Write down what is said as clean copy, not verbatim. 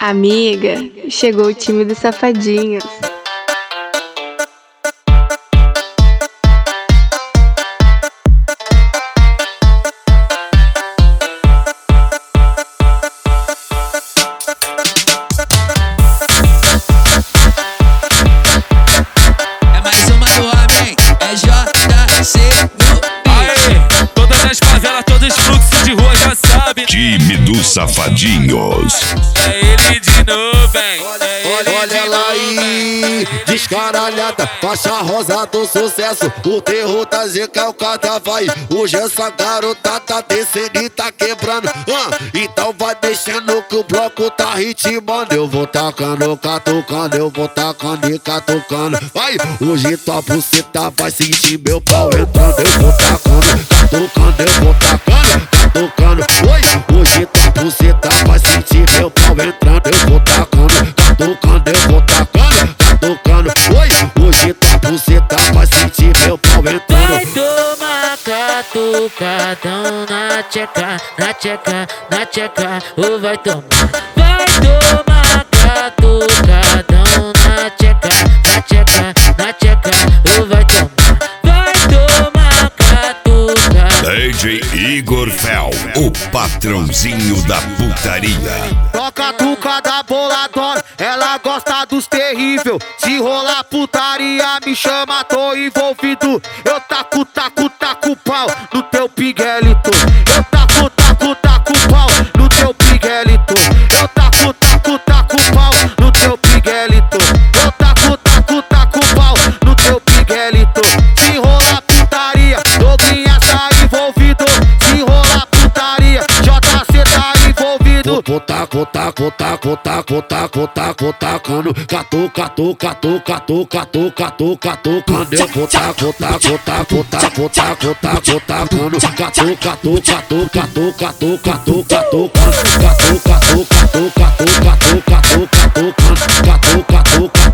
Amiga, chegou o time dos safadinhos. É mais uma do homem, é JC no Aê, todas as favelas, todos os fluxos de rua já sabem. Time dos Safadinhos. É ele de novo, hein? Olha ela aí, descaralhada, faixa rosa do sucesso. O terror tá recalcada, vai. Hoje essa garota tá descendo e tá quebrando. Então vai mexendo que o bloco tá ritmando. Eu vou tacando, catucando, eu vou tacando e catucando. Vai, hoje tua buceta vai sentir meu pau entrando. Eu vou tacando, catucando, eu vou tacando, catucando. Oi, hoje tua buceta vai sentir meu pau entrando. Eu vou tacando, catucando, eu vou tacando, catucando. Oi, hoje tua buceta vai sentir meu pau entrando. Vai tomar catucadão na tcheca, na tcheca, na tcheca, ou vai tomar. Vai tomar catucadão na tcheca, na tcheca, na tcheca, ou vai tomar. Vai tomar catucadão. DJ Igor Fel, o patrãozinho da putaria. Toca tuca da boladona, ela gosta dos terrível. Se rolar putaria, me chama, tô envolvido. Eu taco, taco, taco pau no teu piguelito. Eu taco, taco, taco pau no teu piguelito. Eu taco, taco, taco pau no teu piguelito. Eu taco, taco, taco pau no teu piguelito. Se rolar putaria, Douglinhas tá envolvido. Se rolar putaria, JC tá envolvido. Vou taco, taco, taco, taco, taco, taco, tacando. Catu, catu, catu, catu, catu, catu, catucando. Eu vou taco, taco, taco, taco, taco, taco, tacando. Catu, catu, catu, catu, catu, catu, catucando. Catu, catu, catu, catu, catu, catu, catucando. Catu, catu, catu.